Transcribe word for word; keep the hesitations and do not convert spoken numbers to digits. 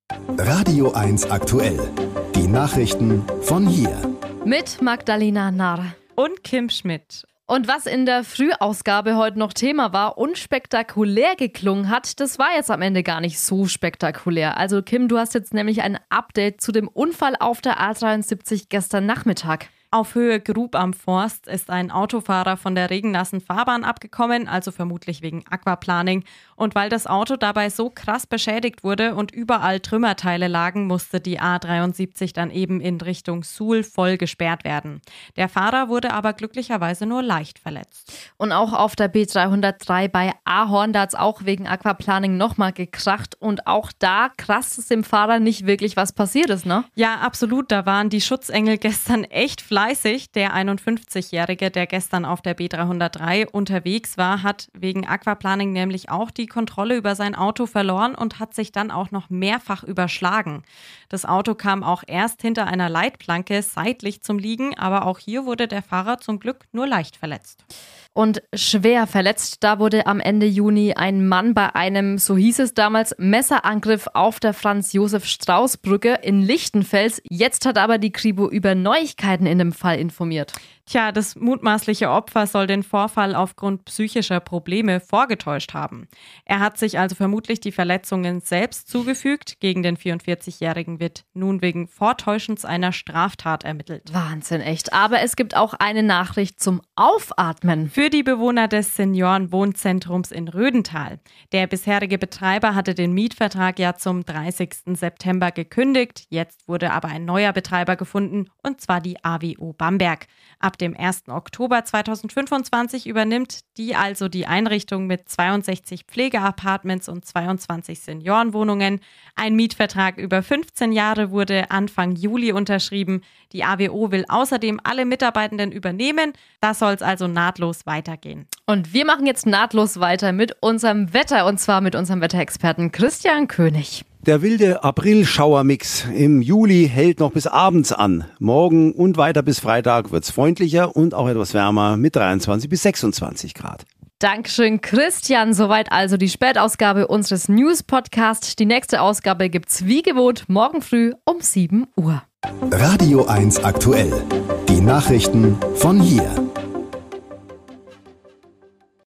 Radio eins aktuell. Die Nachrichten von hier. Mit Magdalena Narr und Kim Schmidt. Und was in der Frühausgabe heute noch Thema war und spektakulär geklungen hat, das war jetzt am Ende gar nicht so spektakulär. Also Kim, du hast jetzt nämlich ein Update zu dem Unfall auf der A dreiundsiebzig gestern Nachmittag. Auf Höhe Grub am Forst ist ein Autofahrer von der regennassen Fahrbahn abgekommen, also vermutlich wegen Aquaplaning. Und weil das Auto dabei so krass beschädigt wurde und überall Trümmerteile lagen, musste die A dreiundsiebzig dann eben in Richtung Suhl voll gesperrt werden. Der Fahrer wurde aber glücklicherweise nur leicht verletzt. Und auch auf der B dreihundertdrei bei Ahorn, da hat es auch wegen Aquaplaning nochmal gekracht. Und auch da krass, dass dem Fahrer nicht wirklich was passiert ist, ne? Ja, absolut. Da waren die Schutzengel gestern echt fleißig. Der einundfünfzigjährige, der gestern auf der B dreihundertdrei unterwegs war, hat wegen Aquaplaning nämlich auch die Kontrolle über sein Auto verloren und hat sich dann auch noch mehrfach überschlagen. Das Auto kam auch erst hinter einer Leitplanke seitlich zum Liegen, aber auch hier wurde der Fahrer zum Glück nur leicht verletzt. Und schwer verletzt, da wurde am Ende Juni ein Mann bei einem, so hieß es damals, Messerangriff auf der Franz-Josef-Strauß-Brücke in Lichtenfels. Jetzt hat aber die Kripo über Neuigkeiten in dem Fall informiert. Tja, das mutmaßliche Opfer soll den Vorfall aufgrund psychischer Probleme vorgetäuscht haben. Er hat sich also vermutlich die Verletzungen selbst zugefügt. Gegen den vierundvierzigjährigen wird nun wegen Vortäuschens einer Straftat ermittelt. Wahnsinn, echt. Aber es gibt auch eine Nachricht zum Aufatmen. Für die Bewohner des Seniorenwohnzentrums in Rödental. Der bisherige Betreiber hatte den Mietvertrag ja zum dreißigsten September gekündigt. Jetzt wurde aber ein neuer Betreiber gefunden, und zwar die A W O Bamberg. Ab dem ersten Oktober zweitausendfünfundzwanzig übernimmt die also die Einrichtung mit zweiundsechzig Pflegeapartments und zweiundzwanzig Seniorenwohnungen. Ein Mietvertrag über fünfzehn Jahre wurde Anfang Juli unterschrieben. Die A W O will außerdem alle Mitarbeitenden übernehmen. Da soll es also nahtlos weitergehen. Und wir machen jetzt nahtlos weiter mit unserem Wetter, und zwar mit unserem Wetterexperten Christian König. Der wilde April-Schauermix im Juli hält noch bis abends an. Morgen und weiter bis Freitag wird's freundlicher und auch etwas wärmer mit dreiundzwanzig bis sechsundzwanzig Grad. Dankeschön, Christian. Soweit also die Spätausgabe unseres News-Podcasts. Die nächste Ausgabe gibt's wie gewohnt morgen früh um sieben Uhr. Radio eins aktuell. Die Nachrichten von hier.